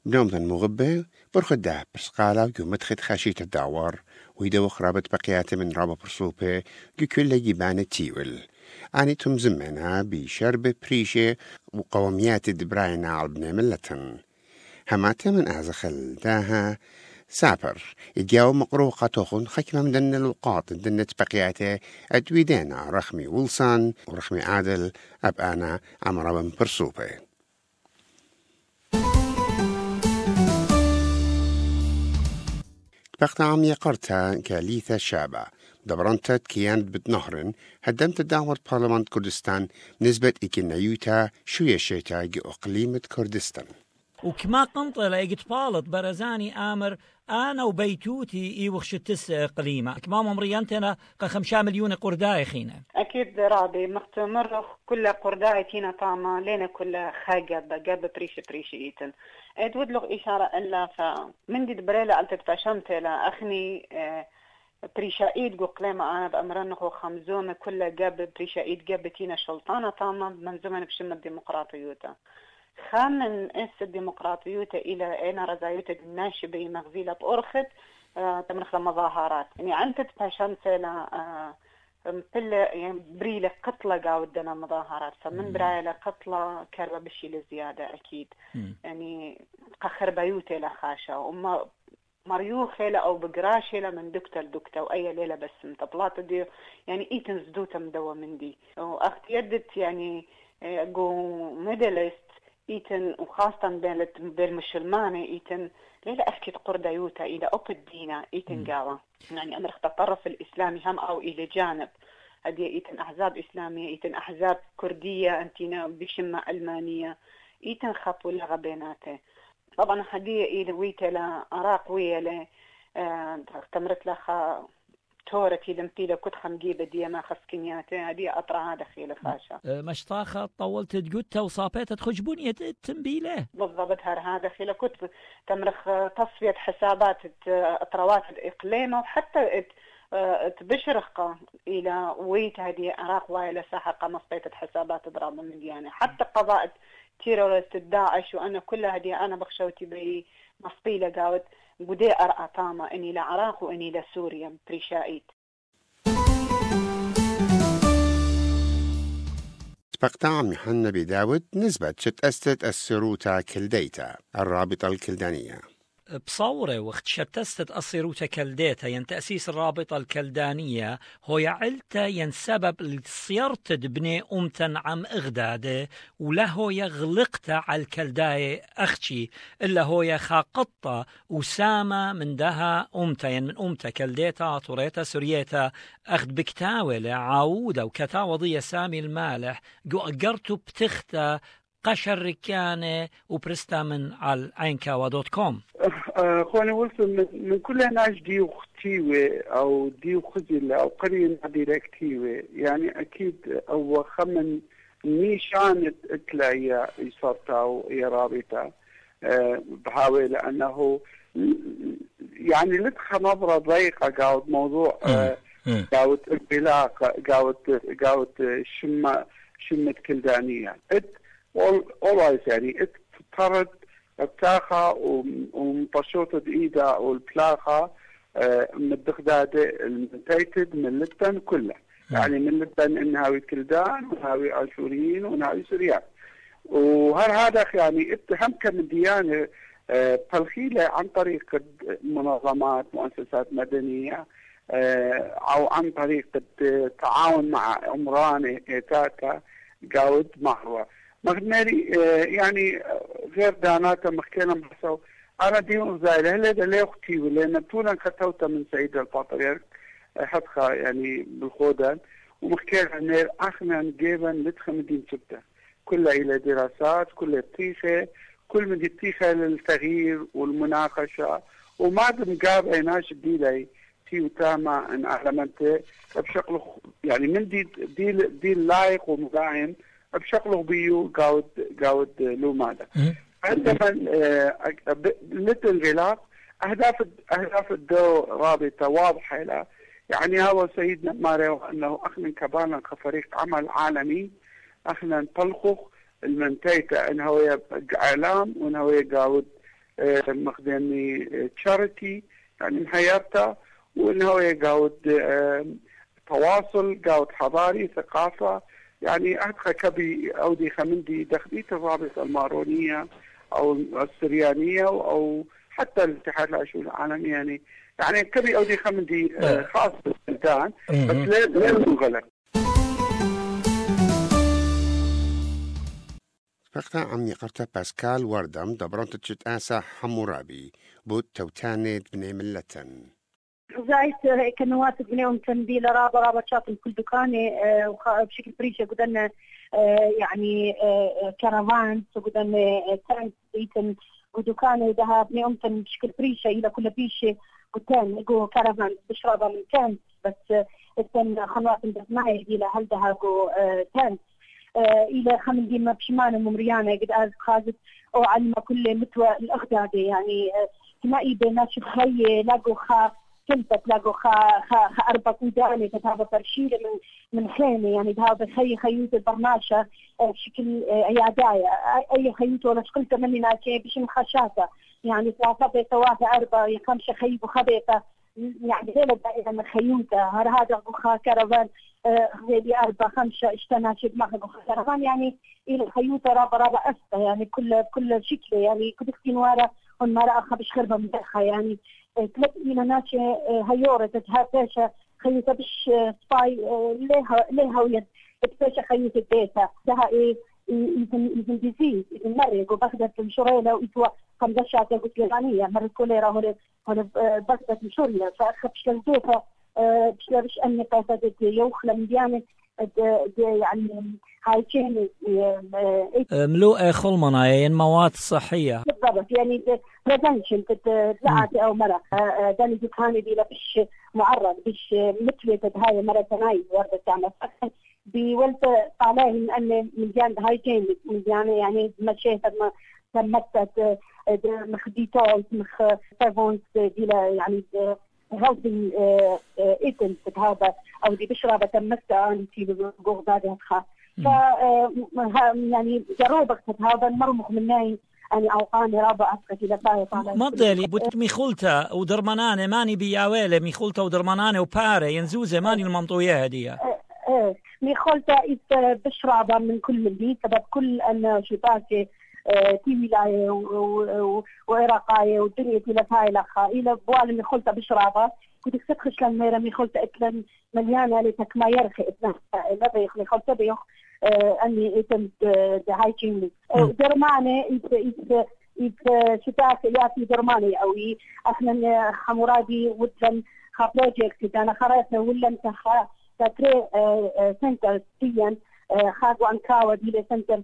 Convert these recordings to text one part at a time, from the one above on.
بنوم ذن مغبة برخده برسقالة مدخد خاشية الدعوار ويدوخ رابط بقيات من رابط برصوبة كل جيبان التيول آنيتهم زمنا بشرب بريشة وقوميات دبراينا عالبنا ملتن هماتا من أعزخل داها سابر يجاو مقروقة تخن حكمة مدن الوقات دنة بقياته أدويدانا رخمي ولسان ورخمي عادل أبانا عمرا برصوبة بقت عم يقرتها كاليثة شابة دبرنتت كيانت بتنهرن هدمت دعوة برلمان كردستان نسبة إكنيوتا شوية شيتا أقليمة كردستان وكما قنطلة اجت بالط برزاني آمر أنا وبيتوتي إيوخش التس قليمة كما ممريانتنا 5 مليون قرداء خينا أكيد رابي مختمر كل قرداء تينا طعمة لنا كل خاقة بقاب بريش إيتن أدود له إشارة إلا فمن دي دبريلة ألتت فشمت لا أخني بريشايد جو قليمة أنا بأمرنه 5 كل قاب بريشايد قاب تينا شلطانة طعمة من زمن بشم الديمقراطيوتا خامن اس الديمقراطيوتا الى انا رزايوتا الناشبه مغزيله بأرخت تمرخ مظاهرات يعني انت تفاشمت لا مثل يعني بريله قتله قاودنا مظاهرات فمن برايله قتله كربه بشي لزياده اكيد يعني قخر بيوتا لخاشة وما مريوخه لا او بقراشه لا من دكتة لدكتة واي ليله بس مطبلات دي يعني ايتن زدوته مدوه من دي واخت يدت يعني جو ميدلست إيتن وخاصة بالمسلمانة إيتن ليلة أفكت قرديوتا إلى أوب الدينة إيتن قاوة يعني أمر الطرف الإسلامي هم أو إلى جانب هذه إيتن أحزاب إسلامية إيتن أحزاب كردية أنتنا بشمة ألمانية إيتن خطو لغة بيناته طبعا هذه إلى ويتلا عراق ويلا تمرت لها تورتي لمتيلة كنت خمجيبة دي ما خسكنياتي هذه أطرع هذا خيلة خاشة مشطاخة طولت تقوت وصابيت تخجبوني تنبيله بالضبط هذا خيلة كنت تمرخ تصفية حسابات أطروات الإقليمة وحتى تبشرق إلى ويت هذه عراق وإلى ساحة مصفية حسابات ضرابة من ديانة حتى قضاء تيرورست داعش وأنا كل هذه أنا بخشوتي بي مصفيلة قاوت قدي أرأى طامة إني لعراق وإني لسوريا بريشائيت بقطع محن بداود نسبة شتأستت السروتا كلديتا الرابطة الكلدانية بصورة وقت شتستت الصيروتا كلديتا ين تأسيس الرابطة الكلدانية هو يعلتا ين سبب لصيرت دبني أمتن عم إغداده وله يغلقتا على الكلداية أختي إلا هو يخاقطة وسامة من دها أمتا ين من أمتا كلديتا طوريتا سوريتا أخد بكتاوة لعاودة وكتاوضية سامي المالح جو أقرتو بتختا قشر ركانة وبرستا من على عينكاوا.com أخواني وصل من كل ناس ديو ختيوة أو ديو خزلة أو قرية ديركتيوة يعني أكيد أو خمن نيشان تلاقي يصرتا ويا رابطة بحاول لأنه يعني لدخل نظرة ضيقة قاود موضوع قاود البلاق قاود شمة كلدانية always يعني اتطرد بتاخا ومطشوطة ايدا والبلاخة من الدخدادة المنتيتد من لبنان كلها يعني من لبنان انهاوي كلدان ونهاوي عاشوريين ونهاوي سوريان وهذا يعني اتهم كم ديانة بالخيلة عن طريق منظمات مؤسسات مدنية او عن طريق التعاون مع عمران تاتا قاود مهوى مغنالي يعني غير داناتا مخكينا محسو أنا ديون زايلة هلا دا ليه أختي ولينا تونا كتوتا من سيد البطريرك حدخا يعني بالخودان ومخكينا نير أخنا نجيبا لدخل مدين سبتا كلها إلى دراسات كلها بتيخة كل من التيخة للتغيير والمناقشة وما دمقاب أيناش ديلي تيو تاما ان علمنته بشكل يعني من دي لايق ومداعم بشكله بيو قاود لو ماذا عندما للانغلاق اهداف الدو رابطه واضحه له يعني هو سيدنا ماريو انه اخنا كبانا كفريق عمل عالمي اخنا نطلقه المنتيته انه هو اعلام وانه هو قاود مخدمي تشاريتي يعني محيرتا وإنه يقعد تواصل قاعد حضاري ثقافة يعني أدخل كبي أودي خمندي دخلي الرابطة المارونية أو السريانية أو حتى الاتحاد العشوائي العالمي يعني كبي أودي خمندي خاص بالبلدان بس لا نغلق. فقط عمي قرطة باسكال وردم دبرانت تشت آسا حمورابي بود توتانة بني ملتن زايت كنوات بنيهم تنبيل رابط شاطن كل دكانة بشكل بريشة قدرنا يعني كارافان قدرنا تانك بيتن ودكانة ده بنيهم تن بشكل بريشة إلى كل بريشة قدام جو كارافان بشرابة من تانك بس التن خنوات بسمعي إلى هل ده جو تانك إلى خمن ديما بشمان ممريانة قد خازت أو علم كل متوى الأخدادة يعني تمائي بيناش خي لاقو كنت تلاقوا خا أربع كوداني تتابع ترشيل من خيمة يعني هذا خيوط البرناشة بشكل عياداية أي خيوط ولا شكل تمني ناكي بش مخشاتة يعني ثلاثة بيتوافى أربعة يخمسة خيب وخبيطة يعني ليلة دائما من خيوطة هذا خا كرفان غيبي أربعة خمسة اشتناشي بمخ كرفان يعني إلى خيوطة رابع أسطى يعني كل شكل يعني كل اختنوارة هن مرأة خبش خربة مدخة يعني ثلاث إلى ناشة هيورة تتهافشة خيوطة بش سباي ليها ويد بتفشة خيوطة بيتها لها يمكن ديزيز يمكن مرق وبخدت مشوريلة وإتوا خمدشة قلت لغانية مرق كوليرا هنا بخدت مشورية فأخبش للزوفة بش أني قاسة يوخلة مديانة يعني هاي شيء ملوء خلمناين مواد صحية بالضبط يعني بريفنشن تطلعت أو مرة داني دكاني دي لبش معرض بش مثل هاي مرة تناي وردة تعمل بولت طالعين أن من جانب هاي جين من جانب يعني مشيت ما تمتت مخديتول مخ سيفونز دي يعني هاوسين إيتن هذا أو دي بشربة تمسة أنتي بغداد خا ف يعني جروبك هذا المرمخ مني أنا أوقاني رابع أسقط إلى فايت على مضيلي بوت ميخولتا ودرمانانة ماني بياويلة ميخولتا ودرمانانة وبارة ينزوزة ماني المنطوية هدية ميخولتا بشربة من كل ملي سبب كل أن شباكي في ولاية وعراقية والدنيا إلى هاي الأخا إلى بوال ميخولتا بشربة كنت تخش للميرة ميخولتا إكلن مليانة لتك ما يرخي إثناء لبيخ ميخولتا بيخ أني إتم هاي كيني درمانة شتاك ياتي درماني أوي إحنا حمورادي ودن خا بروجيكت أنا خرجنا ولا أنت تري سنتر تيان خاقوا عن كاوة دي سنتر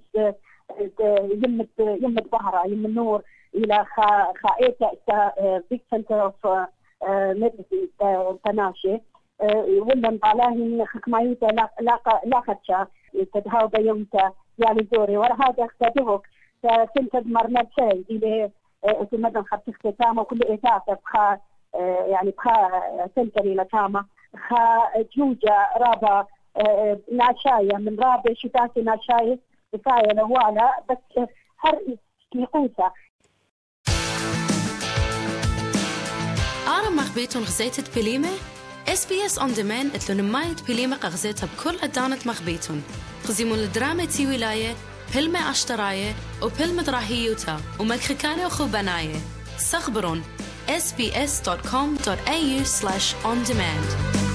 يمة بحرة يم النور إلى خائتة بيك سنتر أوف ميديسين تناشي ولا مطالعين خكمايوتا لاقتشا تدهاو بيومتا يعني زوري ورا هذا اختدوك فسنتر مرنا بشيء إلى تمدن خط اختتامه كل إثاثة بخا يعني بخا سنتر إلى كامة خا جوجة رابا ناشاية من رابا شتاتي ناشاية كفاية لهوالا بس هر يقوسة أعرف مخبيتون غزيتة بليمة؟ SBS On Demand اتلون مايت بليمة غزيتها بكل أدانة مخبيتون قزيمون الدراما تي ولاية بلمة عشتراية وبلمة راهيوتا ومكخكانة وخوباناية سخبرون sbs.com.au/ondemand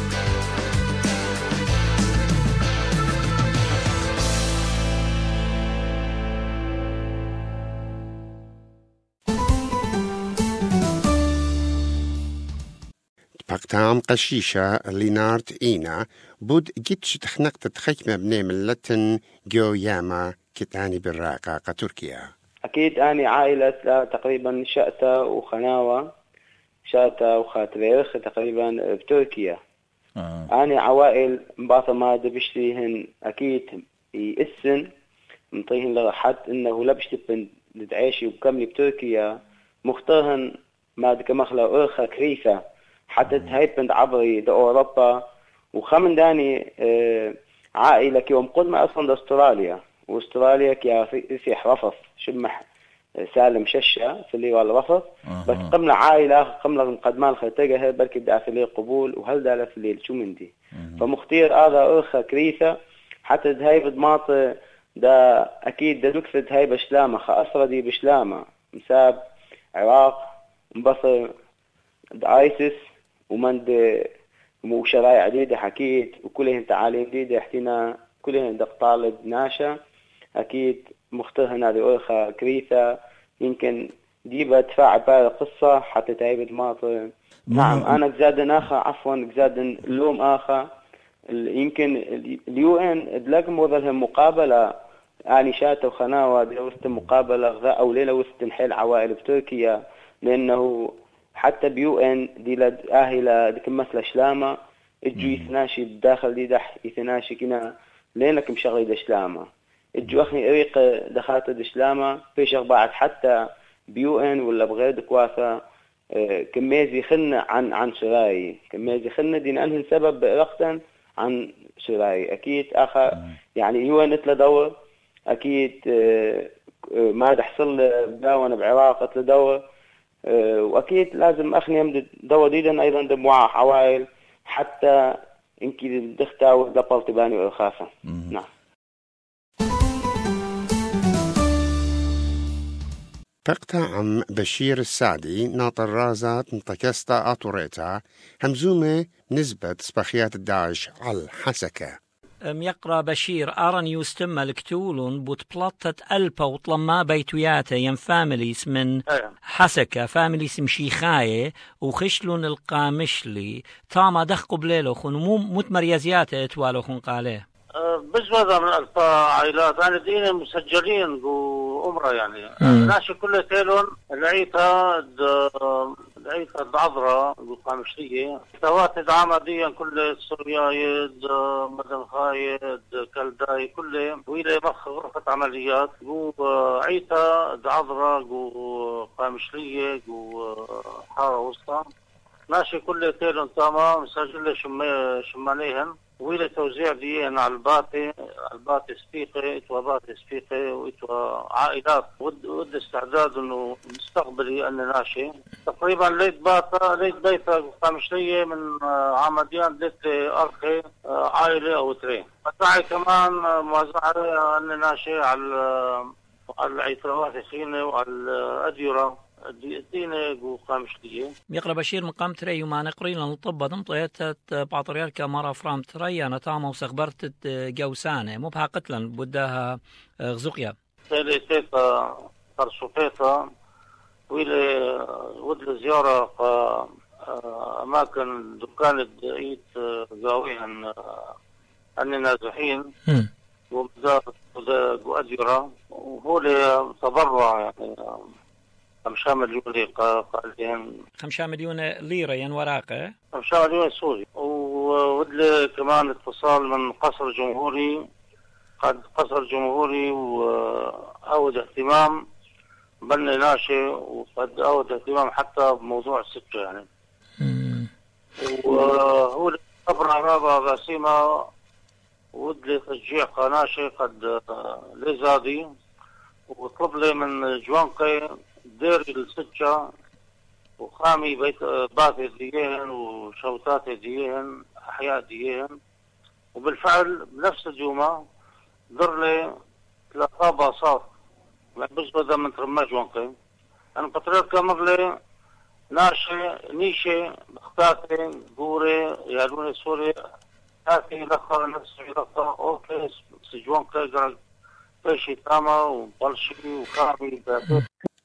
بقتام قشيشة لينارد إينا بود جيتش تخنقت تخيمة بني ملتن جو ياما كتاني بالراقة تركيا أكيد أنا عائلة تقريبا شأتة وخناوة شأتة وخاتريخ تقريبا بتركيا أنا عوائل مباطمة دبشتيهن أكيد يأسن منطيهن لحد إنه لبشتبن لدعيشي وكملي بتركيا مختارهن ما دك مخلا أرخة كريفة حتى تهيبند عبري دا أوروبا وخمن داني عائلة كيوم قدمة أصلا دا أستراليا وأستراليا كيا في حرفف شمح سالم ششة في اللي والوسط بس قمنا عائلة قمنا مقدمان خلتقها بركي دا في اللي قبول وهل دا في اللي شو مندي فمختير هذا أخا كريثة حتى هاي بدماط دا أكيد دا نكفد هاي بشلامة خاصة دي بشلامة مساب عراق مبصر دا آيسس ومن وشرايع عديدة حكيت وكلهم تعاليم جديدة احتنا كلهم دا طالب ناشا أكيد مختار هنا دي أخا كريثة يمكن ديبا تفاعل بهذه القصة حتى تعيب ماطر. نعم أنا جزادن عفوا جزادن اللوم يمكن اليو ان ادلاقم وظلهم مقابلة يعني شاتة وخناوة دي وسط مقابلة غذاء أو ليلة وسط نحل عوائل بتركيا لأنه حتى بيو ان دي لأهلة دي كمثلة شلامة اجو يثناشي بداخل دي دح يثناشي كنا لينك مشغلي دا شلامة اجو اخني اريق دخلت دا شلامة فيش بعد حتى بيو ان ولا بغير دكواسة كميزي خلنا عن شراي كميزي خلنا دين أنهن سبب رقصا عن شراي أكيد يعني هو نتلا دور أكيد ما تحصل داونا بعراق نتلا دور وأكيد لازم أخني يمد دور ديدا أيضا دموع حوائل حتى إنكي دختا ودبل تباني والخافة. نعم. تقطع عم بشير السعدي ناطر رازات نتكستا أطوريتا همزومة نسبة سباخيات الداعش على الحسكة. يقرأ بشير أرن يستم الكتولون بوتبلطة ألبا وطلما بيتوياتا ين فاميليس من حسكة فاميليس مشيخاية وخشلون القامشلي تاما دخقوا بليلو خون مو متمريزيات اتوالو خون قاليه بس هذا من ألف عائلات أنا دين مسجلين وأمرة يعني ناشي كل تيلون العيطة العذراء القامشية تواتد عامديا كل سوريايد مدن خايد كالداي كله وإلى مخ غرفة عمليات عيطة العذراء قامشية حارة وسطى ناشي كل تيلون تاما مسجل شماليهن وإلى توزيع ديين على الباطي سبيقي وباطي سبيقي وعائلات ود استعداد انه مستقبلي اني ناشي تقريبا ليت بيتا قامشلية من عمديان ليت ارخي عائلة او ترين فتعي كمان موزعة اني ناشي على العيطروات خينة وعلى الاديرة دينه وقامشليه يقرأ بشير مقام تري وما نقري لنطبط نطيت باطريال كاميرا فرام تري أنا تاما وسخبرت جوسانة مو بها قتلا بدها غزقيا تيتا فرصوفيتا ويلي ود زيارة أماكن دكان دقيت قاويهن أني نازحين ومدار وأديرة وهو تبرع يعني 5 مليون قالين 5 مليون ليرة ين وراقة 5 مليون سوري وودلي كمان اتصال من قصر جمهوري قصر جمهوري وأود اهتمام بني ناشي وقد أود اهتمام حتى بموضوع السكة يعني وهو صبر رابع غاسيمة ودلي تشجيع قناشي قد لزادي وطلب لي من جوانقي دير السجة وخامي باتي ديهن وشوتات ديهن أحياء ديهن وبالفعل بنفس الجمعة در لي 3 باصات بس بدأ من ترماج وانقي أنا قطرير كامر لي نيشي بختاتي قوري يالوني سوري هاتي لخا نفسي لخا أوكي سجوانقي قرق فيشي تاما وبلشي وخامي باتي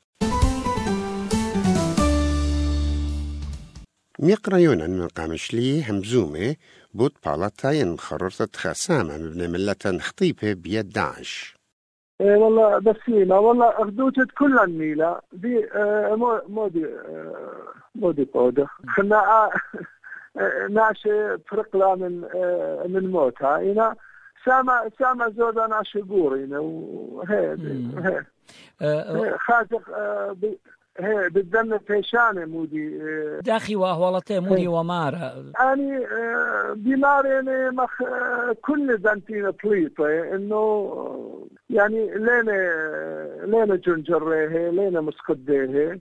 ميقريونا من قامشلي همزومة بود بالتا ينخررت خسامة مبنى ملة خطيبة بيد داعش. والله بسيمة والله أخدوتت كل النيلة دي مودي قودة خنا ناشي فرقلا من موتها هنا سامة زودا ناشي قورينا وهي خازق هي بدنا فيشانة مودي داخي وأهولته مودي ومارا يعني بمارين كل دانتين طليطة إنه يعني لينا جنجره لينا مسقديه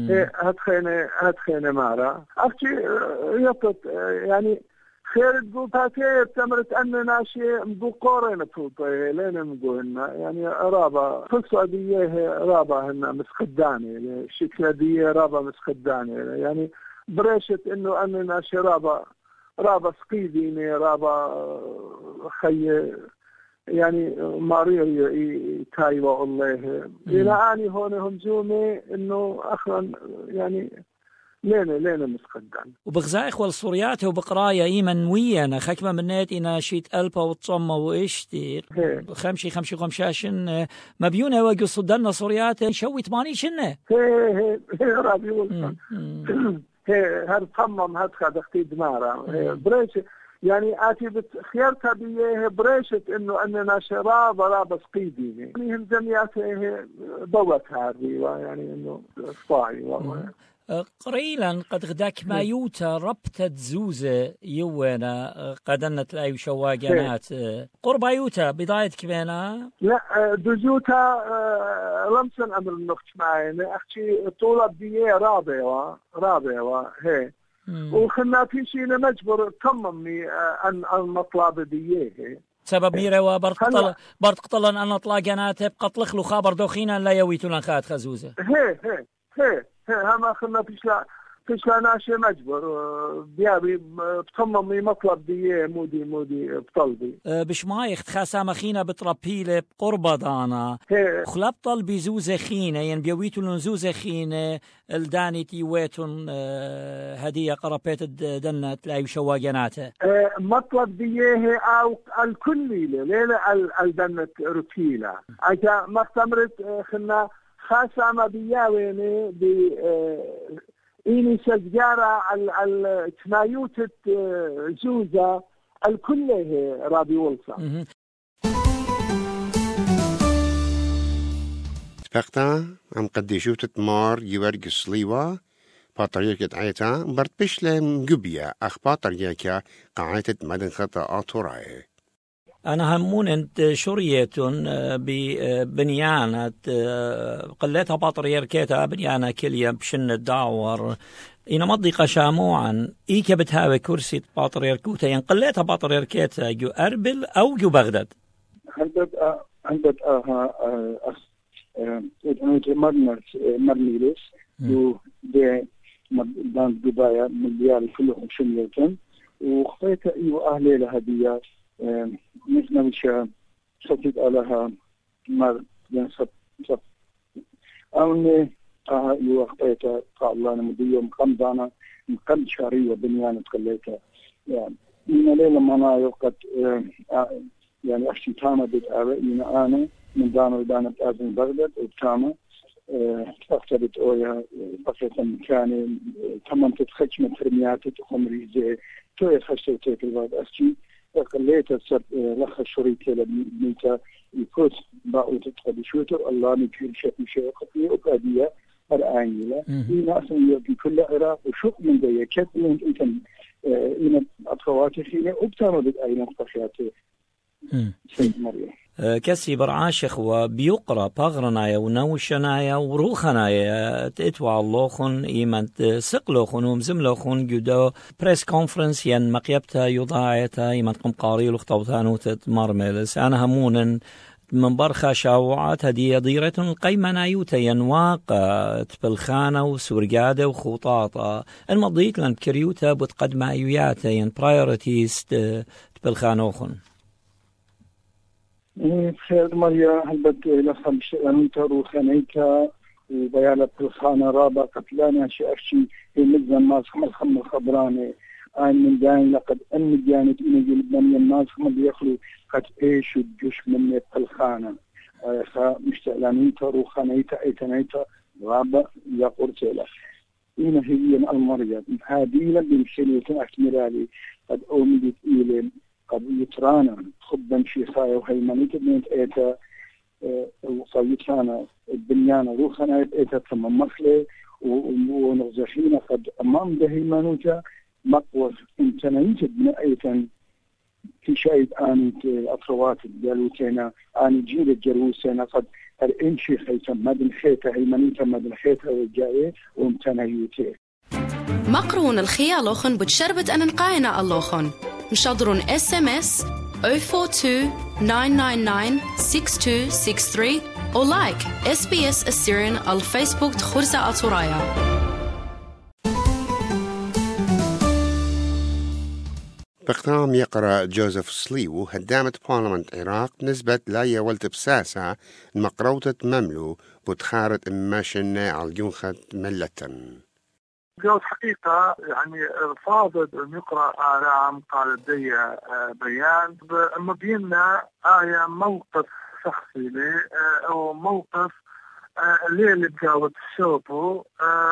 هتخينة مارا أختي يطت يعني خير تقول تاكي تمرت أننا شيء مدو قورين فوطيه لين مدوهن يعني رابا فلسة ديه رابا هن مسخداني شكلة ديه رابا مسخداني يعني بريشت إنه أننا شيء رابا سقيديني رابا خي يعني ماريو تايوا الله إلى أني هون همزومي إنه أخرا يعني لينا مسقدان وبغزايخ والصوريات وبقرايا إيمن ويانا خكمة منات إنا شيت ألبا وتصمة وإشتير خمشي خمشاشن مبيونة وقصدنا صوريات شوي 80 شنة هي رابي ولسان هي هاد تصمم هاد خدختي دمارة بريش يعني آتي خيارتها بيه بريشت إنه أننا شراب رابا سقيدي يعني هم جميعته ضوتها يعني إنه صاعي قريلا قد غداك ما يوتا ربطت زوزة يوانا قدنت لاي شواقانات قربا يوتا بداية كمانا لا دزوتا لمسن أمر النخت معي أختي طولة بيه رابعة هي وخلنا في شيء مجبر تممني أن المطلب بيه سبب ميرا برتقطلن أن أطلاقانات بقطلخ له خابر دوخينا لا يويتون خات خزوزة هي هما خلنا فيشلا ناشي مجبر بيابي بتصممي مطلب ديه مودي بطلبي بشمايخ تخاسا مخينا بطربيلة بقربة دانا خلاب طلبي زوزة خينة يعني بيويتون زوزة خينة الداني تيويتون هدية قربات دنة تلاقي شواقناته مطلب ديه او الكلي ليلة الدنة ركيلة اجا مختمرت خلنا خاصة ما بياويني إني سجارة التمايوتة زوزة الكله رابي ولسا فقطة عم قديشو تتمار يورق الصليوة باطريقة عيتا برد بشلة مقبية أخ باطريقة قاعدة مدن خطأ آتوراي أنا همون أنت شرية ببنيانة قلتها باطريركيتها بنيانة كليا بشن الدعور إنا مضيقة شاموعا إيكا بتهاوي كرسي باطريركوتا ينقلتها باطريركيتها جو أربل أو جو بغداد عندك مرميلس جو دي دان دبايا مليار كلهم شنيتن وخفيت أيو أهلي لهديات مثل وشا صدق علىها مر ينصب أوني يوقفيتها قال الله نمديهم قمضانا مقد شهرية بنيانة قليتها يعني من ليلة منا يوقت يعني أشتي تاما بتأرئين أنا من دانا بتأذن بغداد وتاما فقطبت أويا فقطة مكاني تمام تتخش من ترمياتي تخمري زي توي خشتي تيك الواد أشتي قليت لخ الشريكة لبنيتا يكوت باقوت تقدشوتر الله نكير شيء قطية وقادية الآنية إنا أصلا يبقى كل عراق وشوق من ذي كت إنتن إنا أطفواتي خيني وبتاما بالآينة قشاتي سيد مريم كسي برعاشخ وبيقرأ بغرنايا ونوشنايا وروخنايا تتوى اللوخن إيمان سقلوخن ومزملوخن جدو بريس كونفرنس ين مقيبتا يضاعيتا إيمان قم قاري لخطوتانو تتمرملس أنا همون من برخا شاوعات هدية ضيرة القيمة نايوتا ينواق تبلخانة وسورقادة وخوطاطة المضيق لان كريوتا بتقدم أيوياتا ين برايورتيز تبلخانوخن خير مريا هلبت لخمش أنت روخانيكا وبيالة بالخانة رابع قتلانا شي مزن ماس خمل خبراني من داين لقد أن ديانت إن جلبني الناس خمل يخلو قد إيش الجوش من بالخانة مشتعلانيتا روخانيتا ايتانيتا رابع يقرتلا إن هي المريا هاديلا بمشيلة أكملالي قد أومدت إيلين قد يترانا خبا شيخايا وهيمانيت بنت ايتا طيتانا البنيانة روخنا إذا تم مخلة ونغزحينا قد أمام دهي منوجة مقوى انتنيت بنأيتا في شايد آني الأطروات الجالوتينا آني جيل الجلوسينا قد الإنشي خيتا مدن خيتا هي منيتا مدن خيتا والجاية وامتنيوتي مقرون الخيالوخن بتشربت أن نقاينا اللوخن مشادرون SMS 042 999 6263 أو لايك SBS السيرين على الفيسبوك تخرزة أطورايا. بقتام يقرأ جوزيف سليو هدامة بارلمان العراق نسبة لا يولت بساسة المقروطة مملو بتخارط إماشن على جنخة ملتن. جوز حقيقة يعني فاضل أن يقرأ آرام قال دي بيان مبيننا آية موقف شخصي لي أو موقف الليلة بجاوة الشوبو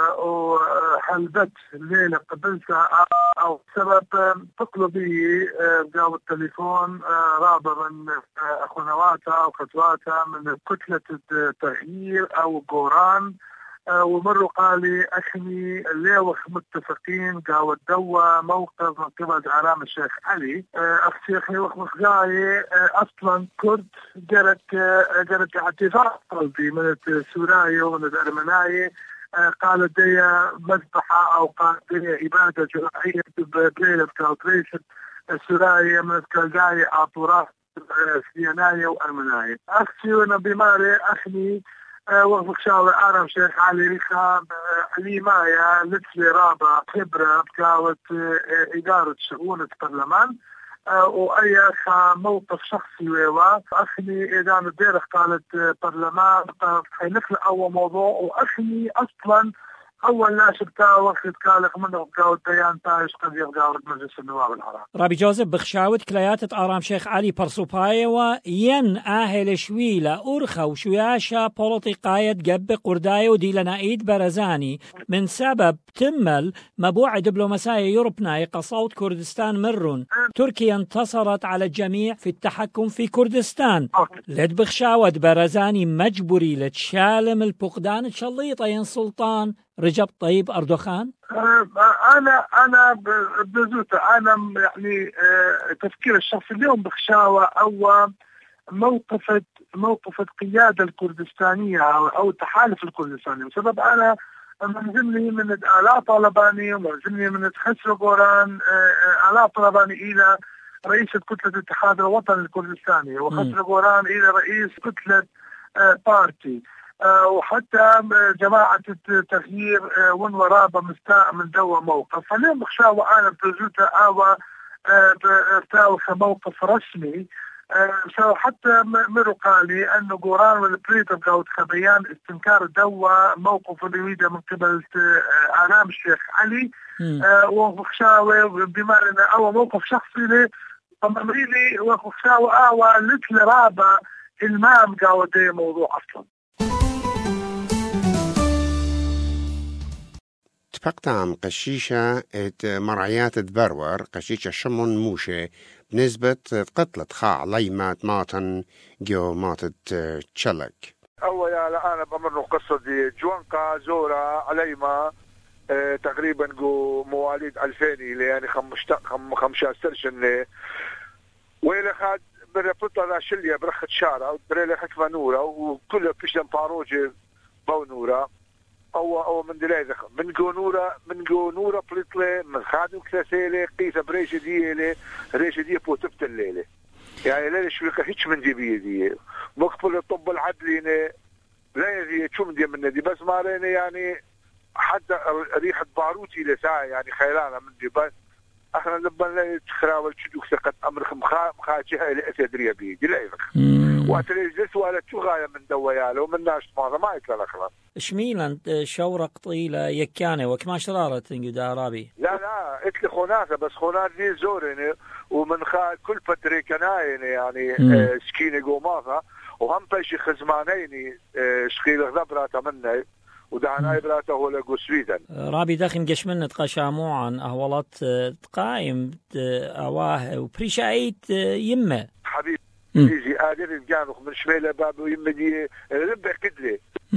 وحلبت الليلة قبل ساعة أو سبب تقلبي بجاوة التليفون رابع من أخوانواتا أو خطواتا من كتلة التغيير أو قوران ومروا قالي أخني الليوخ متفقين قاوة دوا موقف من قبل عرام الشيخ علي الشيخ ليوخ مخجاي أصلا كرد جرت اعتذار قلبي من السوراي ومن الأرمناي قال دي مذبحة أو قال دي إبادة جرائية بليلة كالتريشن السوراي من الكالجاي عطورات سيناي وأرمناي أختي ونبيماري أخني وقف شاور عرم شيخ علي ريخا علي مايا لتلي رابع خبرة بكاوة إدارة شؤون البرلمان وأي موقف شخصي ويوا أخني إذا ندير قالت برلمان حينخلق أول موضوع وأخني أصلا أول ناشر تاع وقت كالق منه بقاوة بيان تايش قد يبقاوة مجلس النواب العراق رابي جوزيف بخشاوت كليات آرام شيخ علي برسوباية ين آهل شويلة أرخا وشوياشا بوليتيقاية جب قرداية وديلنا إيد برزاني من سبب تمل مبوع دبلوماسية يوروبناي قصوت كردستان مرون تركيا انتصرت على الجميع في التحكم في كردستان لد بخشاوت برزاني مجبوري لتشالم الفقدان تشليطة ين سلطان رجب طيب أردوغان؟ أنا بزوت أنا يعني تفكير الشخصي اليوم بخشاوة أو موقفة قيادة الكردستانية أو التحالف الكردستاني بسبب أنا منزلني من آلاء طالباني ومنزلني من خسرو قوران آلاء طالباني إلى رئيسة كتلة الاتحاد الوطني الكردستاني وخسرو قوران إلى رئيس كتلة بارتي وحتى جماعة التغيير وين ورابة مستاء من دوا موقف فاليوم بخشاوة أنا بزوتة آوى بتاوى موقف رسمي حتى مروا قالي أنه قوران والبريد بقاوت خبيان استنكار دوا موقف الويدة من قبل آرام الشيخ علي وبخشاوة بما أنه أوى موقف شخصي لي فمريلي وبخشاوة آوى لتل رابة المام قاوت دي موضوع أصلا تبقتام قشيشة مرعيات البرور قشيشة شمون موشة بنسبة قتلة خاع ليمات ماتن جو ماتت تشلك أول أنا بمر قصة دي جوانقا زورا عليما تقريبا جو مواليد 2000 يعني 15 سنة وإلى خد برفضة راشلية برخة شارع بريلة حكمة نورة وكل بيشن باروجي بو نورة أو من دلائل من جو نورة بلطلة من خادم كثاسيلة قيسة بريشة دي بوتبت الليلة يعني ليلة شويكا هيتش من دي بيدي مقبل الطب العدلينة لا يزي شو من دي من دي بس ما رينا يعني حتى ريحة باروتي لساعة يعني خيلانا من دي بس احنا نبقى لا تخراول شدوك سقط امرك مخاجها الى اسدريه بيدي لا يفك وقت اللي جلس ولا شو غايه من دوياله ومن ناش ما يطلع خلاص شميلا شورق طويله يكانه وكما شراره تنقد عربي لا قلت لي خوناته بس خونات دي زورني ومن كل فتره كناين يعني سكينه قوماها وهم بشي خزمانين شخيل غبرة مني ودعنا إبراته هو لقو سويدن رابي داخل قشمنة قشاموعا أهولات تقايم أواه وبريشايت يمه حبيب يجي قادر يجانوخ من شميلة بابو يمه دي رب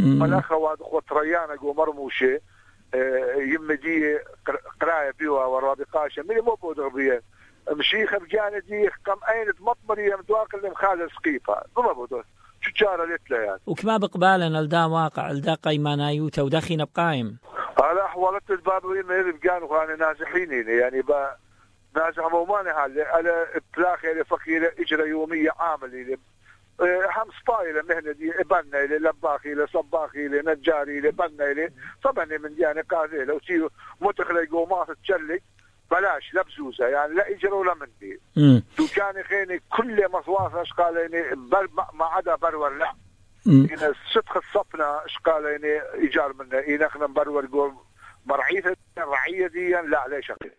فالأخوات أخوة ريانة جو مرموشة يمدي قراية بيوها والرابقاشة ملي مو بود غبيان مشيخة بجاندي كم أين مطمري مدواق اللي مخالة سقيفة ضم بود تجارة لتلا يعني وكما بقبالنا لدا واقع لدا قيمانا يوتا وداخينا بقايم على أحوالات البابوين ما يلي بقانوا يعني نازحين يعني با نازح موماني على بلاخي اللي فقيرة إجرة يومية عامل هم سطايلة مهنة دي بنا إلي لباخي إلي صباخي إلي نجاري إلي بنا إلي طبعا من يعني قاضي لو تيو متخلي قومات تشلق بلاش لا بزوزة يعني لا إجرة ولا مندي دوكاني خيني كل مصواف أشقال يعني ما عدا برور لا إن صدق الصفنة أشقال يعني إيجار منه إن إحنا برور قول مرعية الرعية دي لا ليش أخي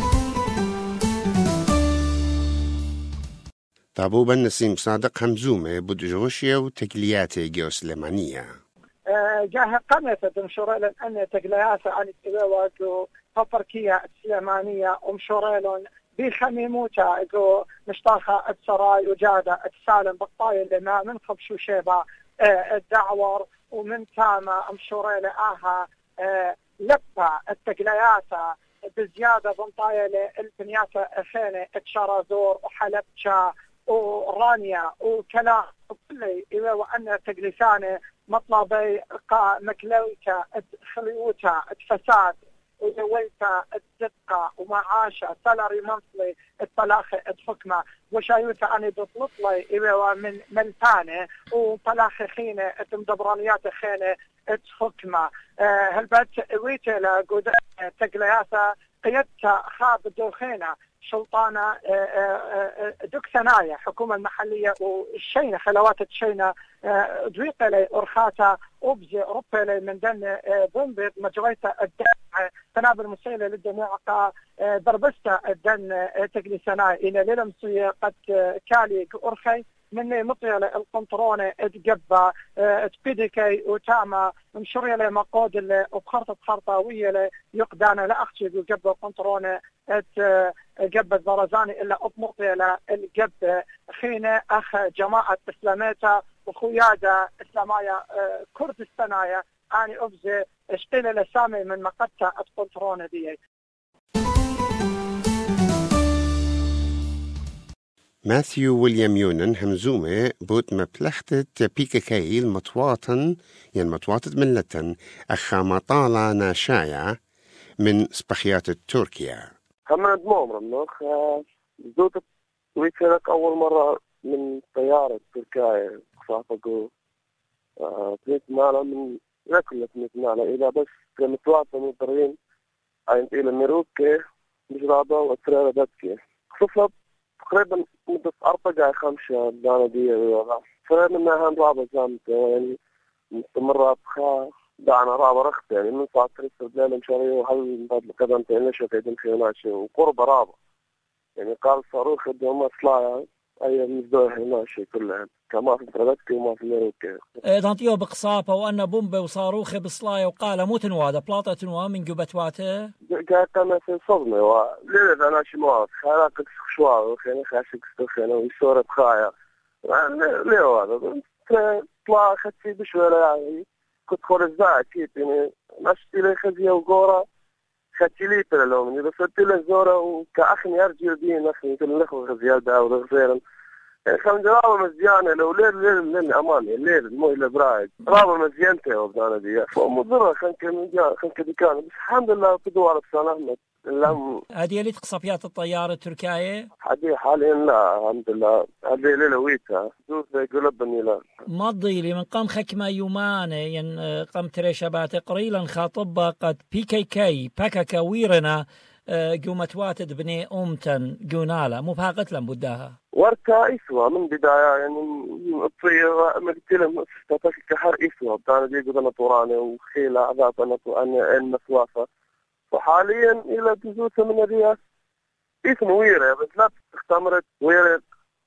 طابوبا نسيم صادق همزومة بدجوشيا وتقلياتي جيوسليمانية جاه قناة مشوريلا أن تقليات عن التواجد ففركية السليمانية ومشوريلون بخميموتا جو مشطاخة السراي وجادة السالم بطايل لما من خبشو شيبا الدعور ومن تاما مشوريلا آها لبا التقليات بزيادة بنطايلة البنيات خينة اتشارازور وحلبشا ورانيا وكلام كله إذا وأن تجلسانه مطلبي مكلويكا خليوتا فساد وزويتا الدقة ومعاشة سالري منصلي الطلاخة الحكمة وشايوتا أنا بطلط لي إذا من ملتانة وطلاخة خينة مدبرانيات خينة الحكمة هالبات ويتلا قد تجلياسا قيادتا خاب دوخينة سلطانة دوك ثنايا حكومة المحلية والشينة خلوات الشينة دويقة لي أرخاتا أبزي أوروبا لي من دن بومبر مجريتا الدن تنابل مسيلة للدموعة دربستا الدن تقلي ثنايا إلى للمسية قد كالي أرخي مني مطيلة القنطرونة اتقبى اتبدكي وتاما مشرية مقود اللي وبخرطة خرطاوية اللي يقدانا لأخشي قبى القنطرونة اتقبى الزرزاني إلا أطمطيلة القبى خينة أخ جماعة إسلاميتا وخيادة إسلامية كردستانية أني أبزي اشتيل لسامي من مقدة القنطرونة دي ماثيو ويليام يونن همزومة بوت مبلختة بيكاكاي المطواطن مطواطة ملتن أخا مطالة ناشايا من سبخيات تركيا حمد مؤمر منوخ زوت ويتلك أول مرة من طيارة تركيا خصافقو تنيت مالا من ركلة تنيت مالا إلى بس مطواطة مضرين عين إلى ميروكي مجرابة وأسرارة داتكي خصوصا تقريبا مدة 4-5 دانا دي فمنها هم رابط زامت يعني مستمرة بخا دعنا رابط رخت يعني من ساعة ترسل بلالة مشارية وهل بعد القدم تعنيشة قيدين خيوناشي وقرب رابط يعني قال صاروخ الدوم أصلايا أي مزدوه هناشي كلها كما في فردتكي وما في ميروكي دانتيو بقصابة وأن بومبي وصاروخي بصلايا وقال مو تنوادا بلاطة تنوا من جوبتواته قاعد أنا في صدمة وليه أنا شي مواد خلاك شوار خينا خاشك استخينا ويصورة خايا ليه هذا طلع خدتي بشوية يعني كنت خورج ذا أكيد يعني نشتي لي خزية وقورة خدتي لي تلالومني بس قلت لي زورة وكأخني أرجي دين أخني كل الأخوة خزية دا وغيرا خلنا جرابة مزيانة لو ليل أماني الليل مو إلا برايد رابة مزيانته وبدانا دي مضرة خنك ديكان بس الحمد لله بدوار بسلامة هذه اللي تقصفيات الطيارة التركية؟ هذه حاليا لا الحمد لله هذه ليلة ويتها دوس قلبني لا ما تضيلي من قام خكمة يوماني قام تريشبات قريلا خاطبة قد PKK باكاكا ويرنا قومت واتد بني أمتن قونالا مو بهاقت لهم بداها وركا إسوا من بداية يعني الطيارة مقتلهم استفاك كحر إسوا بدانا دي قدنا طوراني وخيلة عذابنا أنا المسوافة وحاليا إلى جزوسة من الرياس اسمه ويرة بس لا اختمرت ويرة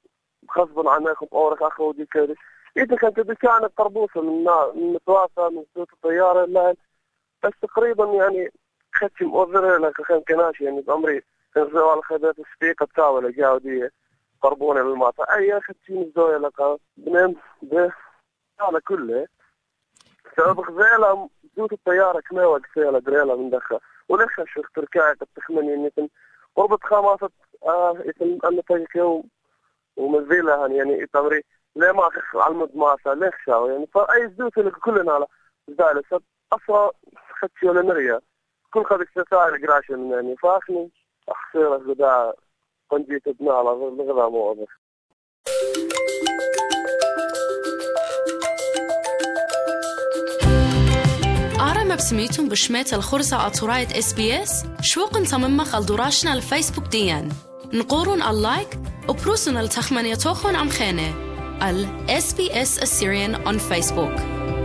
خصبا عناكم أورك أخو دي كده إذا كانت بكانت طربوسة من مسوافة من جزوسة الطيارة لا بس تقريبا يعني خدت مؤذرة لك خان كناش يعني بأمري انزوا على خدات السبيقة بتاولة جاودية قربوني للماطة أي خدتين الزوية لك بنام به على كله بغزالة دوت الطيارة كما وقفالة دريالة من دخل ولخ شيخ تركيا تتخمن يعني قربت خامسة يتم أن تيكيو ومزيلة يعني تمري لا ما على المضماسة لخشة يعني فأي دوت لك كلنا على ذلك أصلا خدتي ولا نريا كل خدك ساعة قراشة يعني فاخني أحسن غدا قنجي تبنى على غدا موضوع. بسميتم بشمات الخرصة أطوراية SBS شوقن تمما خلدوراشنا الفيسبوك ديان نقورن اللايك وبروسن التخمنيتوخون عم خانة SBS Assyrian on Facebook.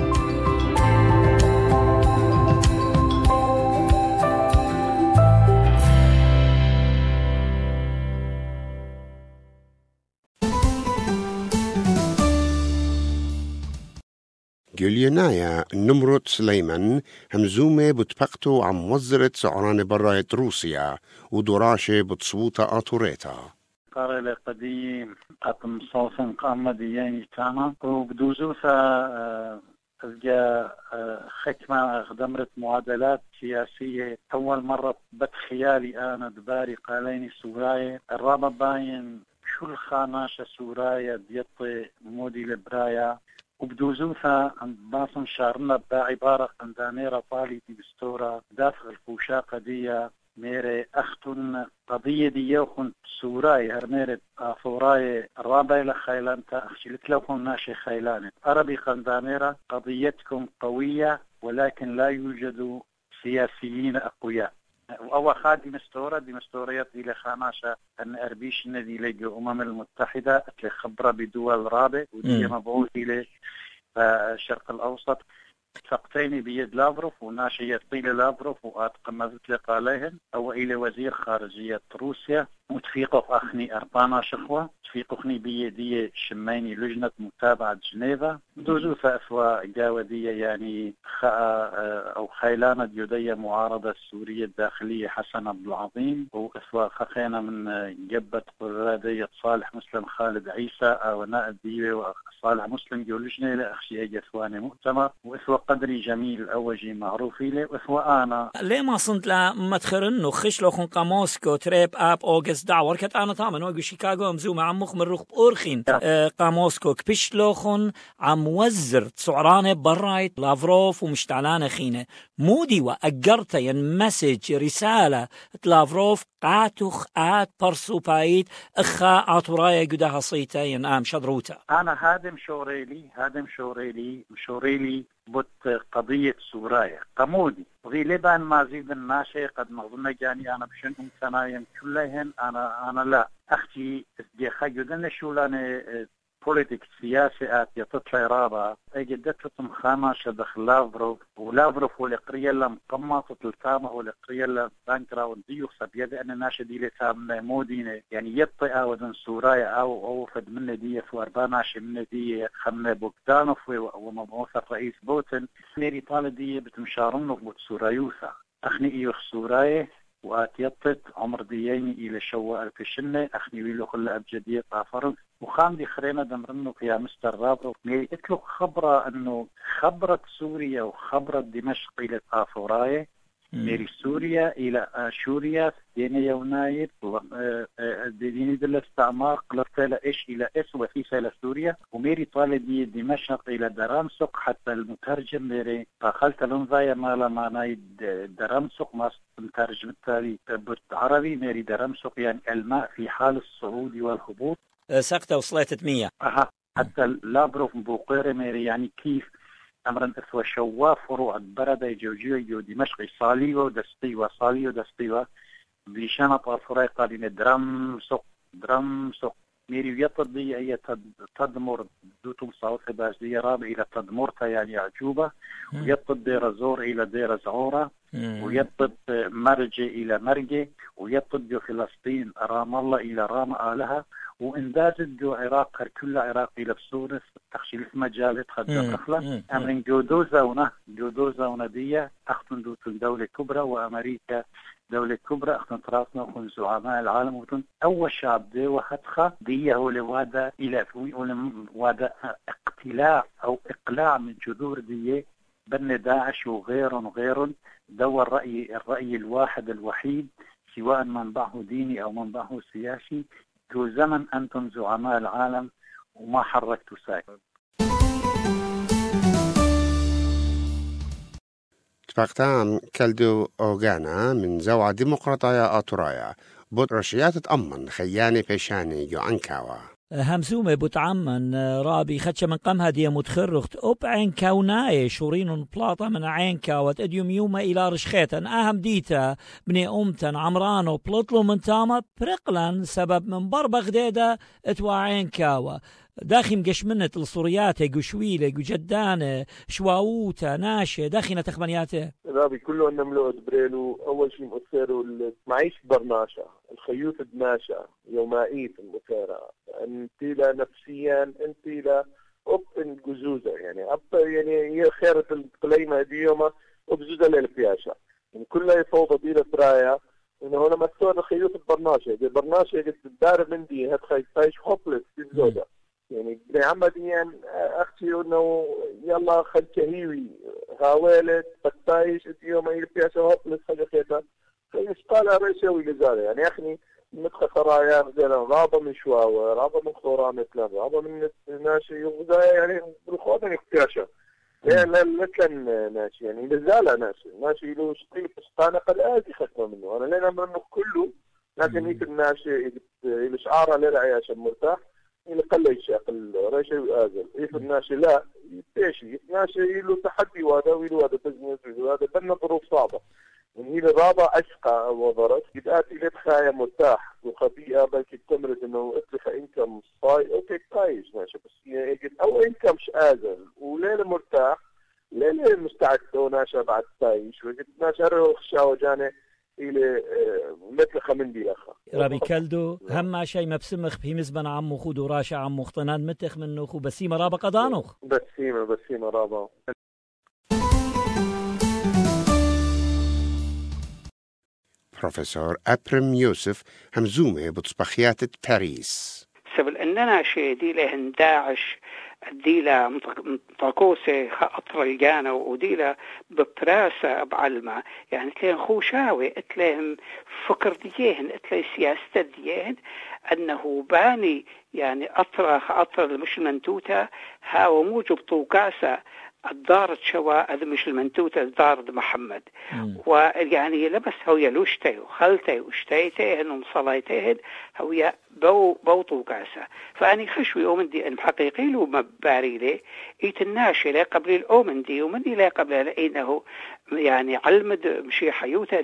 جولينايا نمرود سليمان همزومة بتبقتو عم وزرة سعران براية روسيا ودراشة بتصووتا آتوريتا قارئ قديم قطم صوصن قامة دياني تانا وبدوزوثا أزجا ختمة خدمرت معادلات سياسية أول مرة بتخيالي أنا دباري قاليني سوراية الرابع باين شو الخاناشة سوراية ديطي مودي لبرايا وبدوزوثا باصن شارنا بعبارة قندانيرة طالي دي بستورة داخل الفوشا قضية ميري أختن قضية دي يوخن سوراي هرميرت آفوراي الرابع لخيلان تأخشلت لكم ناشي خيلان عربي قندانيرة قضيتكم قوية ولكن لا يوجد سياسيين أقوياء وأول خاد دي مستوريات دي لخاناشة أن أربيش الذي لقى المتحدة أتلي خبرة بدول رابع ودي مبعوث إلى الشرق الأوسط اتفقتين بيد لافروف وناشية طيلة لافروف وأتقمزت لقاليهن أو إلى وزير خارجية روسيا وتفيقوا أخني أربانا شخوة تفيقوا أخني بيدية شميني لجنة متابعة جنيفا دوزو فأسوا جاودية يعني أو خيلانة يدية معارضة السورية الداخلية حسن عبد العظيم وأسوا خخينا من جبة قرادية صالح مسلم خالد عيسى أو نائب ديوة صالح مسلم جولجني لأخشي أجثواني مؤتمر وأسوا قدري جميل أوجي معروفي لي وأسوا أنا ليه ما صنت لا متخرنو خش لخن قاموسكو تريب أب أوغس دعور كت أنا طامن وجو شيكاغو مزومة عم مخ من رخ أورخين قاموسكو كبش لخن عم وزر سعرانة برايت لافروف ومشتعلانة خينة مودي وأجرت ين مسج رسالة لافروف قاتوخ آت برسو بايت أخا عطرايا قدها صيتا ين آم شدروتا أنا هادم شوريلي بوت قضية سورايا قمودي وفي لبان ما زيد الناشي قد مغضنا جاني أنا بشنهم ثنايا كلهن أنا لا أختي دي خيودن شو لاني بوليتيك سياسي يطلع رابع اجدت لهم خاماشة داخل لافروف ولافروف والقرية لم قمصة التامة والقرية لم بانكرا وديو سبيد أن ناشدي لتام مودينة يعني يبطئ ودن سورايا أو فد من دي فوارباناش من دي خمنا بوكتانوف ومبعوث الرئيس بوتن ميري طالب دي بتمشارنه بوت سورايوثا أخني إيوخ سورايا واتيطت عمر دياني إلى شواء الفشنة أخني ويلو كل أبجدية طافرن وخام دي خرينا دمرنو يا مستر رابرو ميتلو خبرة أنه خبرة سوريا وخبرة دمشق إلى طافوراي ميري سوريا إلى شوريا ديني يوناير ديني دل استعمار قلت إيش إلى إس وفيسة إلى سوريا وميري طالبي دمشق إلى درامسق حتى المترجم ميري فخلت لنظايا مالا معناي درامسق ما مترجم التالي بالعربي ميري درامسق يعني الماء في حال الصعود والهبوط سقطة وصلت 100 حتى لابروف بوقير ميري يعني كيف أمرا إثوى شواف فروع البردة جوجيو دمشق صاليو دستيوة بيشانا طافوراي قالين درامسق ميري يطدي أي تدمر دوتم صوت باش دي راب إلى تدمرتا يعني عجوبة ويطد دير زور إلى دير زعورة ويطد مرجة إلى مرجة ويطد فلسطين رام الله إلى رام آلها وإنداز جو عراق كل عراق إلى بسورس تخشيل في مجال تخدم أخلا أمرين جودو زونة دي أختن دوتن دولة كبرى وأمريكا دولة كبرى أختن تراسنا وخن زعماء العالم وتن أول شعب دي وحدخة دي هو لوادا إلى وادا اقتلاع أو إقلاع من جذور دي بن داعش وغيرهم دور الرأي الواحد الوحيد، سواء منبعه ديني أو منبعه سياسي، ذو زمن أنتم زعماء العالم وما حركتوا ساكن. تبقتام كالدو أوغانا من زوعة ديمقراطية آتورايا بود رشيات تأمن خياني بيشاني جو أنكاوا همسومة بتعمن رابي خدش من قمها دي متخرخت عين كوناي شورين بلاطة من عين كاوت اديوم يوما إلى رشخيتن أهم ديتا بني أمتن عمرانو بلطلو من تاما برقلن سبب من بربغ ديدا اتوا عين كاوا داخي مقش منت الصوريات قشويلة قجدانة شواووتا ناشة داخينا تخبنياته رابي كله أنه ملوء بريلو أول شيء مؤثره معيش برناشة الخيوط دناشة يومائية المثيرة أنت لا نفسيا أنت لا أب جزوزة يعني يعني هي خيرة القليمة دي يوم أبزوزة للفياشة يعني كلها فوضى بيلة برايا إنه هنا مكتوب الخيوط البرناشة دي برناشة قد تدار من دي هاد خايفايش هوبلس في الزودة يعني عمديا أختي إنه يلا خل كهيوي هاولت بتايش اليوم هي الفياشة هوبلس حاجة خيطة فيسقال ريسوي لزالة يعني أخني مدخل خرايا مثلا رابا من شواوة رابا من خورا مثلا رابا من ناشي يغذى يعني بالخوضة نكتاشة لا كان ناشي يعني لزالة ناشي له شطيل فستانة قد آتي ختمة منه أنا لين أمر إنه كله لكن هيك الناشي الإشعار للعياشة مرتاح اللي قل يشاقل ريشة وآزل إيه الناشي لا يتاشي ناشي له تحدي وهذا وهذا بزنس وهذا بنا ظروف صعبة هي الرابع أشقى وضرت بدأت إلى تخايا مرتاح وخبيئة بلكي تمرد إنه اتلخ إنكم صاي أوكي كايش ماشي بس يجد أو إنكم شآزل وليلة مرتاح ليلة مستعد لو ناشا بعد تايش وجد ناشا روخ شاوجاني إلى مثل خمندي لخا رابي كالدو هم شيء مبسمخ في مزبن عمو خود وراشا عمو اختنان متخ منه خو بسيمة رابا قدانوخ بسيمة رابا بروفيسور أبرم يوسف همزومة بتصبخيات باريس سبب أننا شيء دي لهن داعش دي له مطاقوسة أطر الجانة ودي له ببراسة بعلمة يعني تلاهم خوشاوي تلاهم فكر ديهن تلاهم سياسة ديهن أنه باني يعني أطر المش المنتوتة هاو موجب طوقاسة الدار شوا هذا مش المنتوتة دار محمد ويعني لبس هويا لوشتي وخلتي وشتيتهن ومصليتهن هويا بوطو قاسة فأني خشوي أومن دي أن حقيقي له مباري لي يتناشي لا قبل الأومن دي ومن دي لا قبل لأنه يعني علمد مشي حيوتها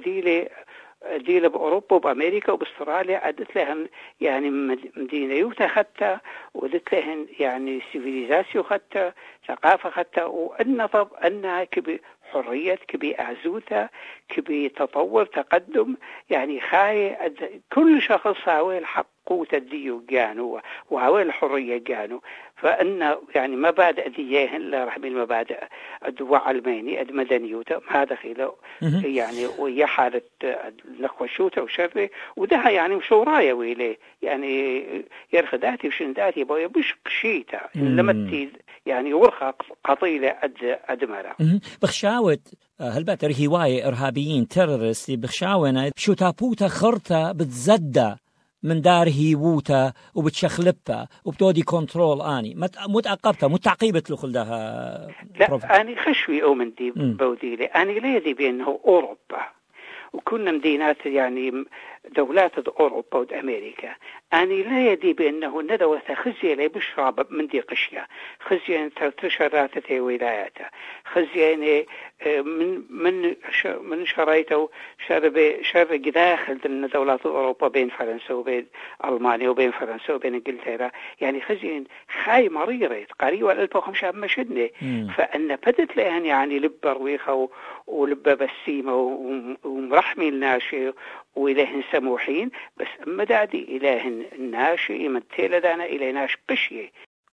دي بأوروبا وبأمريكا وبأستراليا أدت لهم يعني مدينيوتا خدتها ودت لهم يعني سيفيليزاسيو خدتها ثقافة خدتها والنطب أنها كبي حرية كبي أعزوتها كبي تطور تقدم يعني خاي كل شخص هاوي الحق قوة الديو جانو وهاوي الحرية جانو فإن يعني مبادئ ديهن لا رح بالمبادئ الدواء علماني المدنيوتا ما دخيله يعني ويا حالة نخوشوته وشره وده يعني مشورايا ويلي يعني يرخداتي وشنداتي بويا بش قشيتا لما يعني ورخة قطيلة أدمرة بخشاوت هل باتر هواية إرهابيين تيرورست بخشاونا شو تابوتا خرطة بتزدى من دار هيووتا وبتشخلبها وبتودي كنترول آني متعقبتها متعقيبت له خلدها لا أنا خشوي أومن دي بوديلي أنا ليدي بأنه أوروبا وكنا مدينات يعني دولات أوروبا وأمريكا أنا لا يدي بأنه ندوة خزية لي بشراب من دي قشية خزية تشراتها ولاياته خزية من شرايته شر داخل دولات أوروبا بين فرنسا وبين ألمانيا وبين فرنسا وبين إنجلترا يعني خزية خاي مريرة قريبا 1500 مشدني فأن بدت لهن يعني لب رويخة ولب بسيمة ومرحمي الناشي وإلهن سموحين بس أما دادي إلهن الناشي يمثل دانا إلى ناش قشية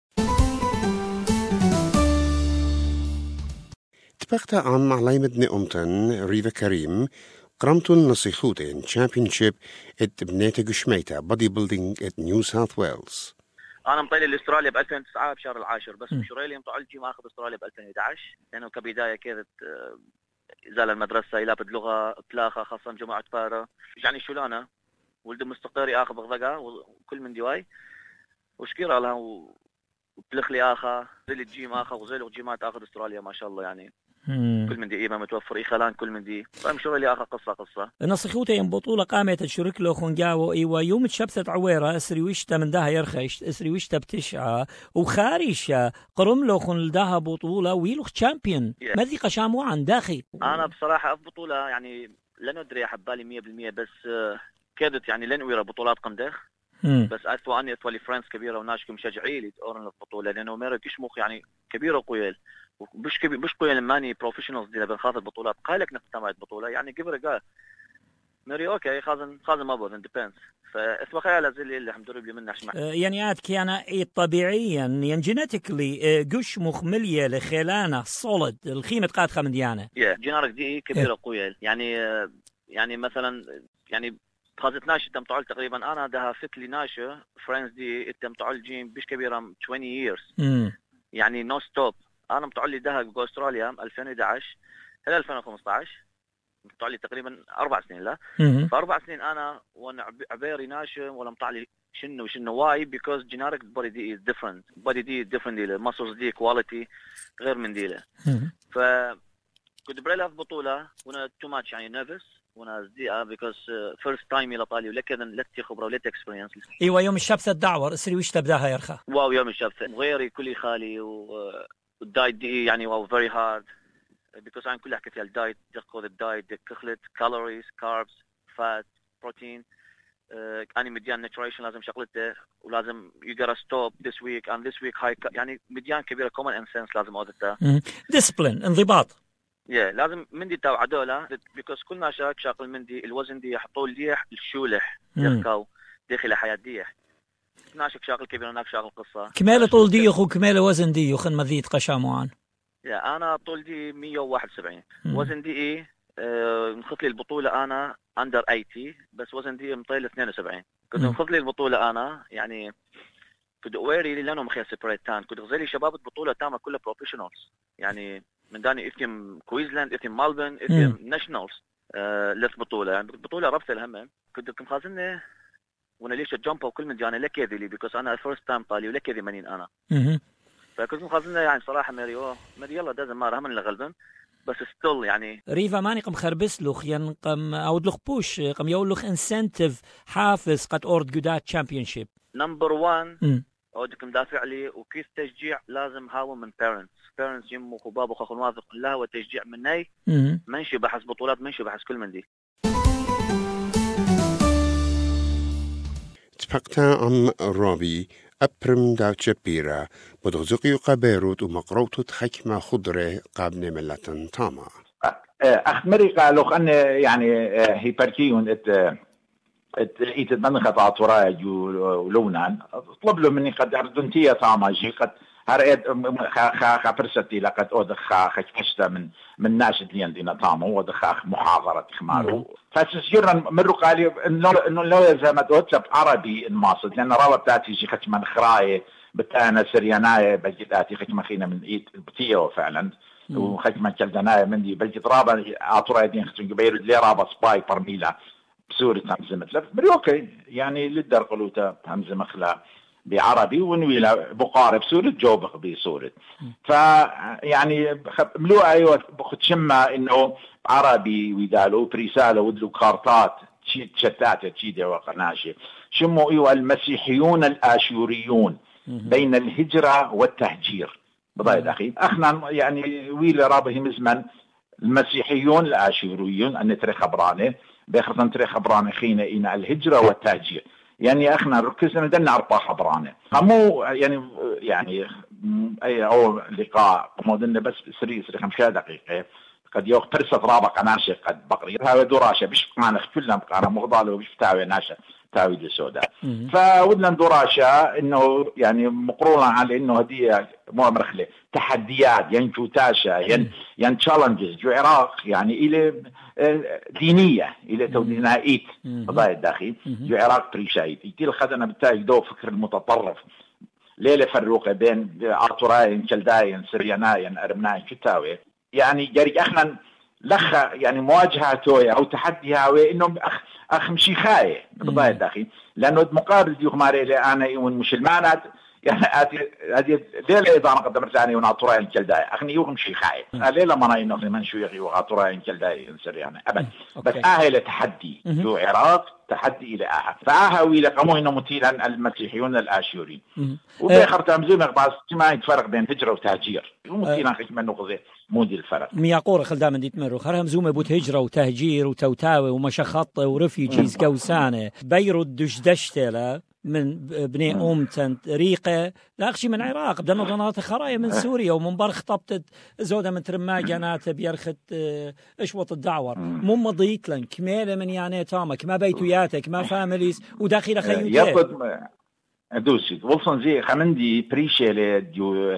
تبقت عن معلي مدني أمتن ريفا كريم قرمتو النصيخوتين تشامبيونشيب ات بنيتا قشميتا بودي بيلدينج ات نيو ساوث ويلز انا مطلع الاستراليا ب 2009 بشهر العاشر، بس مشوريلي مطلع ما اخذ استراليا ب 2011 لانه كبدايه كانت زال المدرسه يلابد لغه تلاخه خاصه جماعه بارا يعني شو لانا ولد مستقر اخذ بغدقه وكل من ديواي وشكيرا لها وبلخلي اخا زي الجيم اخا وزي الجيمات اخذ استراليا ما شاء الله يعني كل من دي إيما متوفر خلان كل من دي فمشوري لي اخا قصه نصيحوته ين بطوله قامت الشرك له خنجاو ايوا يوم تشبثت عويره اسري وشتا من داها يرخش اسري وشتا بتشعه وخارشه قرم له خن لداها بطوله ويلو تشامبيون ماذي قشامو عن داخل. انا بصراحه في بطوله يعني لن ادري حبالي 100% بس كادت يعني لن ويرا بطولات قندخ بس أني أتولي فرانس كبيرة وناشكي مشجعي لي تقارن البطولة لأنه ميرا كشمخ يعني كبيرة وقويل وبش قويل ماني بروفيشنالز دي بنخاطر البطولات قالك نقتمعت بطولة يعني قبل قال ميري أوكي خازن ما بود ديبينس فاسمه خيال زي اللي حمدرب لي منه شمع يعني عاد كان طبيعيا يعني جينيتيكلي قشمخ مليه لخيلانه صولد الخيمة قاد خمديانة جينارك دي كبيرة قويل يعني مثلا يعني خذت ناشئ تم تعال تقريبا انا ده فكلي ناشئ فرانس دي تم تعال جيم بيش كبيره 20 years يعني نو ستوب انا متعلي ده باستراليا 2011 الى 2015 متعلي تقريبا 4 سنين لا ف4 سنين انا وانا عبيري ناشئ ولا مطعلي شنو واي بيكوز جينيريك بودي دي از ديفرنت بودي دي ديفرنت دي ماسلز دي كواليتي غير من دي ف كنت بريلا في بطوله وانا تو ماتش يعني نيرفس وانا زي بيكوز فيرست تايم الى طالي ولكن لتي خبره ولتي اكسبيرينس ايوه يوم الشبثه الدعور اسري وش تبداها يرخى واو يوم الشبثه غيري كلي خالي والدايت دي يعني واو فيري هارد بيكوز انا كل حكيت الدايت تاخذ الدايت تخلط كالوريز كاربس فات بروتين اني مديان نيوتريشن لازم شغلته ولازم you gotta stop this week and this week high يعني مديان كبيره common sense لازم اودته discipline انضباط لازم مندي تاع عدوله بيكوز كلنا شاقل مندي الوزن دي يحطوا ليح الشولح يركو داخل حياه ديح ناشك شاقل كبير هناك شاقل قصه كماله طول ديخ وكماله وزن ديخ مذيت قشاموان انا طول دي 171 وزن دي نخط لي البطوله انا اندر 80 بس وزن دي مطيل 72 كنت نخط لي البطوله انا يعني كنت اويري لانهم خير سيبريتان كنت غزالي شباب البطوله تامه كلها بروفيشنالز يعني من داني افتيم كويزلاند افتيم مالبن افتيم ناشنالز للبطوله يعني البطوله ربط الهم كنت خازنه وانا ليش الجامب وكل من جاني لك يدي لي بيكوز انا فيرست تايم طالي ولك يدي منين انا فكنت خازنه يعني صراحه ماري يلا دازم ما رهم اللي غلبن بس ستيل يعني ريفا ماني قم خربس لوخ ينقم او لوخ بوش قم يولوخ انسنتيف حافز قد اورد جودات تشامبيونشيب نمبر 1 اودكم دافع لي وكيف تشجيع لازم هاو من بيرنتس يمو وبابو وخو واثق لا وتشجيع مني منشي بحث بطولات منشي بحث كل من دي تفقتا عم رابي أبرم داوتشا بيرا بدغزقي قبيروت ومقروتو تحكمة خضرة قابنة ملة تاما أخمري قالوا أن يعني هيبركيون من خطأت وراي ولونان طلب له مني قد أردنتية تاماجي قد هرئت خبرستي لقد أودخ خشتا من ناشد لين دينا تاما ودخ محاضرة خمارو فسجرا مرو قالي إنه لو يزامت أوتسب عربي الماصد لأن رابط تاتي شي خش من خراية بتانا سرياناية بجداتي خش مخينا من إيد بتيو فعلا وخش من كالدناية من دي بجد رابط عطراء دين خشن قبيرو لي رابط سباي برميلا بسورة همزة مثل مري أوكي يعني للدر قلوتا همزة مخلا بعربي ونويلا بقارب سورة جوبخ بسورة فيعني ملوء أيوة بخد شما إنه عربي ويدالو برسالة ودلو كارتات شتات تشيدة وقناشة شموا أيوة المسيحيون الآشوريون بين الهجرة والتهجير بضايد أخي أخنا يعني ويلا رابه مزمن المسيحيون الآشوريون أن نتري خبرانه بيخرطن تري خبرانه خينا إن الهجرة والتهجير يعني اخنا ركزنا دلنا اربع خبرانه مو يعني اي او لقاء مودنا بس سري 5 دقيقه قد يوق فرصه رابق ناشئ قد بقري هذا دراشه بش معنا كلنا بقرا مغضاله وبش تاوي ناشئ تاوي السوداء فودنا دراشه انه يعني مقرونا على انه هديه مو مرخله تحديات يعني توتاشا يعني تشالنجز جو عراق يعني الى دينيه الى تودينايت قضايا الداخل جو عراق بريشايد يتيل خدنا بالتالي دو فكر المتطرف ليلة فروقة بين آطوراين كلداين سرياناين أرمناين كتاوي يعني جاري احنا لخ يعني مواجهته او تحديها انه اخ مشيخايه بضايد اخي لانه مقابل ديوخ ماري انا ومسلمانات يعني هذه ليله اذا انا قدمت ثاني وناطوراي الكلداي اخني يوخ مشيخايه ليله ما انه من شو يغي وغاطوراي الكلداي انسر يعني ابد بس اهل تحدي جو عراق تحدي الى فاها ويلا قاموا انه مثيلا المسيحيون الاشوريين وباخر تمزون بعض ما يتفرق بين هجره وتهجير ومثيلا خش منه قضيه مودي الفرق مياقور خلدام ديت مرو خرهم زومه بوت هجره وتهجير وتوتاوي ومشخط ورفيجيز كوسانه بيرود دشدشتله من بني أمتن ريقة لاخشي من العراق بدنا ضنات خرايا من سوريا ومن برخ طبطت زودة من ترماجنات بيرخت اشوط الدعور مو مضيت لن كميلة من يعني تامك ما بيتوياتك ما فاميليز وداخل خيوتك دوسي وصل زي خمندي بريشة ديو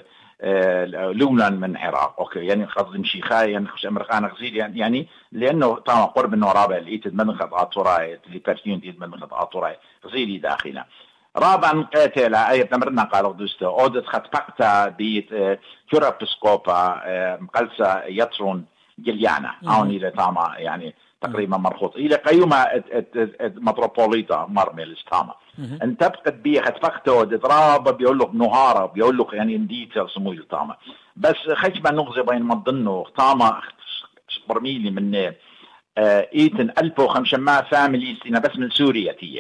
لونان من العراق اوكي يعني قصد مشيخاي يعني خش امريكان غزيل يعني لانه طبعا قرب النورابه اللي تدمنخ اطوراي اللي بيرتيون تدمنخ اطوراي غزيلي داخله رابعا قاتل اي تمرنا قالوا دوسته اودت خطقتا بيت كورابسكوبا مقلسه يترون جليانا اوني لتاما يعني تقريبا مرخوط الى قيمه متروبوليتا مرمل استاما انت بقت بيه خطفقته دترابه بيقول لك نهاره بيقول لك يعني انديتر سمويل تاما بس خشبه نغزي بين ما ضنه تاما برميلي من ايتن 1500 فاميليز بس من سوريا تيه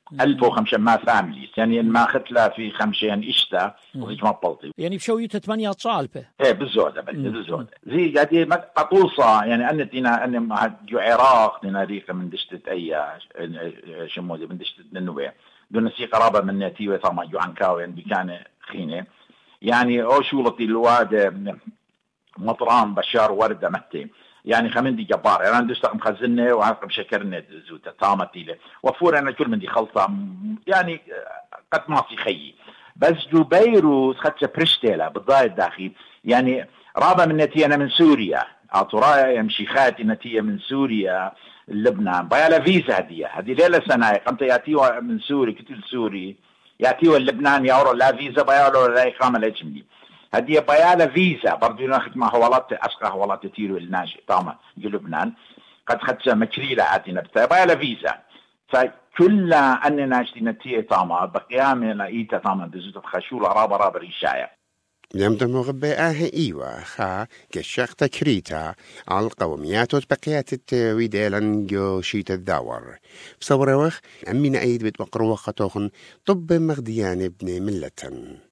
1500 فاميليز يعني ما ختلا في خمسين اشتا وهيك ما بطلتي يعني بشويته 8 صالبه ايه بالزوده بالزوده زي هذه قطوصه يعني ان مع جو عراق ناريخ من دشت اي شمودي من دشت النوبه دون سي قرابه من نتيوه طبعا جو عنكاوي يعني بكان خينه يعني او شولتي الواد مطران بشار ورده متي يعني خمندي جبار يعني انا دشت مخزنه وعارف بشكرنا زوته طامتي له وفور انا كل من دي خلطه يعني قد ما في خيي بس جو بيروت خدت برشتيلا بالضايد داخل يعني رابع من نتيجه انا من سوريا اطرايا يمشي خاتي نتيجه من سوريا لبنان بيالا فيزا هذه ليله سنه قمت ياتيوا من سوري كتير سوري ياتيوا لبنان يورو لا فيزا بيالا لا اقامه لجملي هديه بيالا فيزا برضو ناخذ مع حوالات اسقى حوالات تيرو الناجي طامه لبنان قد خدت مكريله عاتنا بيالا فيزا فكل اننا نتيجه طامه بقيام لايتا طامه دزوت خشول رابا ريشايا يمدن مغبئة إيوة خا كشاق تكريتا على القوميات وتبقيات التويدالن جو شيت الداور بصور وخ أمين أيد بتبقر وقتوخن طب مغديان ابن ملتن